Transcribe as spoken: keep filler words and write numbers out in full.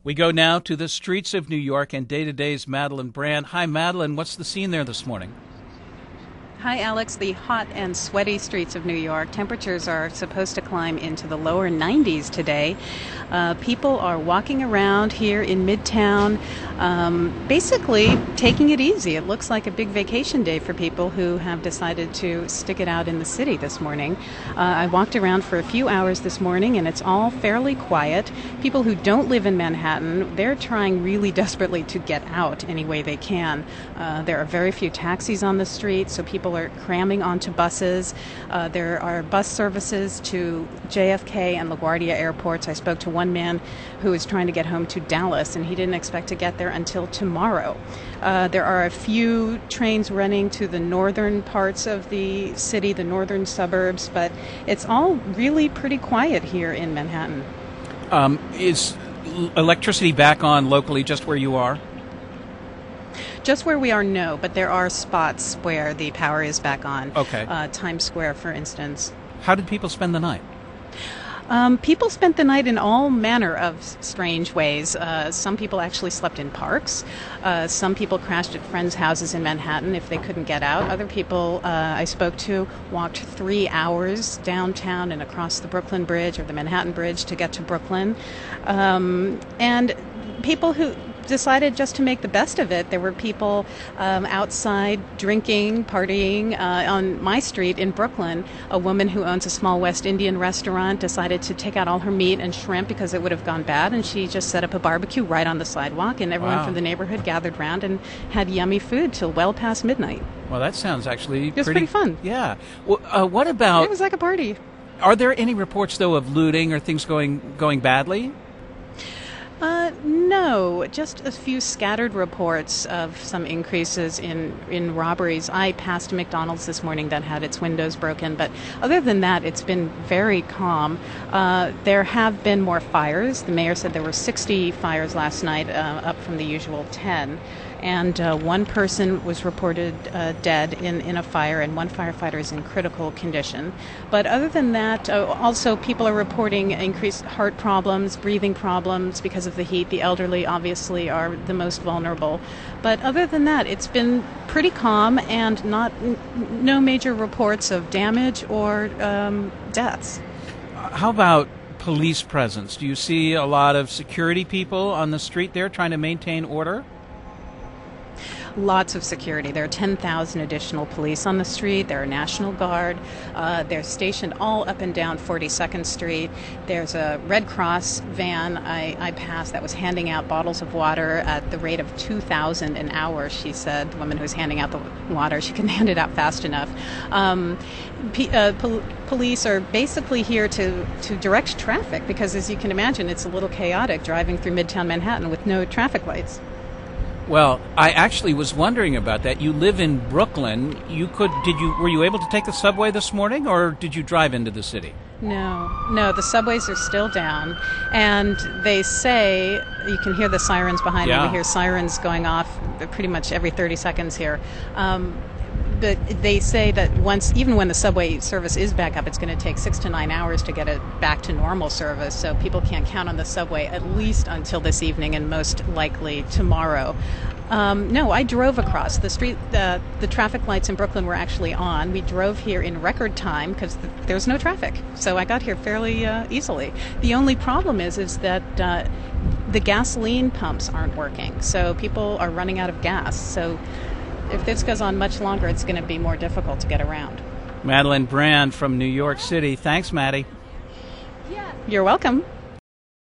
We go now to the streets of New York and Day to Day's Madeline Brand. Hi, Madeline. What's the scene there this morning? Hi, Alex. The hot and sweaty streets of New York. Temperatures are supposed to climb into the lower nineties today. Uh, people are walking around here in Midtown, um, basically taking it easy. It looks like a big vacation day for people who have decided to stick it out in the city this morning. Uh, I walked around for a few hours this morning, and it's all fairly quiet. People who don't live in Manhattan, they're trying really desperately to get out any way they can. Uh, there are very few taxis on the street, so people are cramming onto buses. Uh, there are bus services to J F K and LaGuardia airports. I spoke to one man who was trying to get home to Dallas, and he didn't expect to get there until tomorrow. Uh, there are a few trains running to the northern parts of the city, the northern suburbs, but it's all really pretty quiet here in Manhattan. Um, is electricity back on locally just where you are? Just where we are, no, but there are spots where the power is back on. Okay. Uh, Times Square, for instance. How did people spend the night? Um, people spent the night in all manner of strange ways. Uh, some people actually slept in parks. Uh, some people crashed at friends' houses in Manhattan if they couldn't get out. Other people uh, I spoke to walked three hours downtown and across the Brooklyn Bridge or the Manhattan Bridge to get to Brooklyn. Um, and people who decided just to make the best of it. There were people um, outside drinking, partying. Uh, on my street in Brooklyn, a woman who owns a small West Indian restaurant decided to take out all her meat and shrimp because it would have gone bad, and she just set up a barbecue right on the sidewalk, and everyone Wow. from the neighborhood gathered around and had yummy food till well past midnight. Well, that sounds actually It was pretty, pretty fun. Yeah. Well, uh, what about? It was like a party. Are there any reports though of looting or things going going badly? Uh, no, just a few scattered reports of some increases in, in robberies. I passed a McDonald's this morning that had its windows broken, but other than that, it's been very calm. Uh, there have been more fires. The mayor said there were sixty fires last night, uh, up from the usual ten. And uh, one person was reported uh, dead in, in a fire, and one firefighter is in critical condition. But other than that, uh, also people are reporting increased heart problems, breathing problems because of the heat. The elderly obviously are the most vulnerable. But other than that, it's been pretty calm and not n- no major reports of damage or um, deaths. How about police presence? Do you see a lot of security people on the street there trying to maintain order? Lots of security. There are ten thousand additional police on the street. There are National Guard. Uh, they're stationed all up and down forty-second Street. There's a Red Cross van I, I passed that was handing out bottles of water at the rate of two thousand an hour, she said. The woman who was handing out the water, she couldn't hand it out fast enough. Um, P- uh, pol- police are basically here to, to direct traffic because, as you can imagine, it's a little chaotic driving through Midtown Manhattan with no traffic lights. Well, I actually was wondering about that. You live in Brooklyn. You could did you were you able to take the subway this morning, or did you drive into the city? No, no, the subways are still down, and they say, you can hear the sirens behind Yeah. me. We hear sirens going off pretty much every thirty seconds here. Um, but they say that once, even when the subway service is back up, it's going to take six to nine hours to get it back to normal service. So people can't count on the subway at least until this evening and most likely tomorrow. Um, no, I drove across the street. Uh, the traffic lights in Brooklyn were actually on. We drove here in record time because th- there's no traffic. So I got here fairly uh, easily. The only problem is is that uh, the gasoline pumps aren't working. So people are running out of gas. So if this goes on much longer, it's going to be more difficult to get around. Madeline Brand from New York City. Thanks, Maddie. You're welcome.